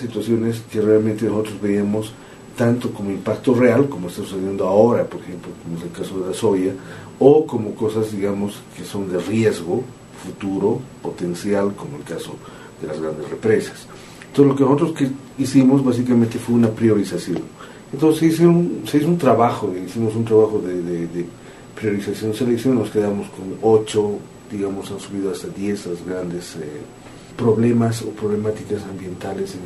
situaciones que realmente nosotros veíamos tanto como impacto real, como está sucediendo ahora, por ejemplo, como es el caso de la soya, o como cosas, digamos, que son de riesgo futuro, potencial, como el caso de las grandes represas. Entonces, lo que nosotros hicimos básicamente fue una priorización. Entonces, se hizo un trabajo, hicimos un trabajo de priorización, selección, nos quedamos con 8, digamos, han subido hasta 10 las grandes problemas o problemáticas ambientales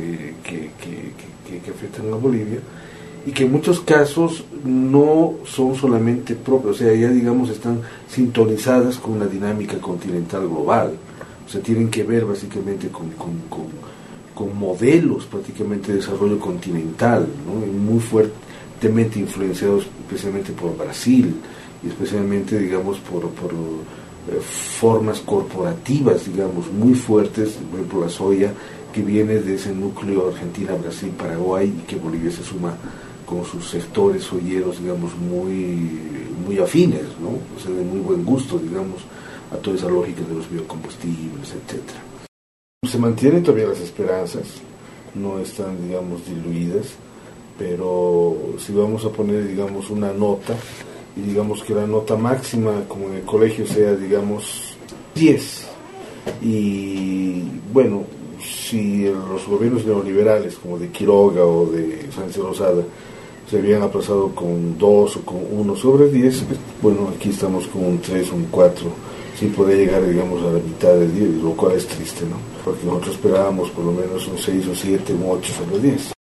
que afectan a Bolivia, y que en muchos casos no son solamente propios, o sea, ya digamos están sintonizadas con una dinámica continental global, o sea, tienen que ver básicamente con modelos prácticamente de desarrollo continental, ¿no? Y muy fuertemente influenciados especialmente por Brasil, y especialmente, digamos, por formas corporativas, digamos, muy fuertes, por ejemplo la soya, que viene de ese núcleo Argentina, Brasil, Paraguay, y que Bolivia se suma con sus sectores soyeros, digamos, muy afines, ¿no? O sea, de muy buen gusto, digamos, a toda esa lógica de los biocombustibles, etcétera. Se mantienen todavía las esperanzas, no están, digamos, diluidas, pero si vamos a poner, digamos, una nota, y digamos que la nota máxima, como en el colegio, sea, digamos, 10, y bueno, si los gobiernos neoliberales, como de Quiroga o de Sánchez Lozada, se habían aplazado con 2 o con 1 sobre 10, bueno, aquí estamos con un 3, un 4, sin poder llegar, digamos, a la mitad de 10, lo cual es triste, ¿no? Porque nosotros esperábamos por lo menos un 6 o 7, un 8 sobre 10.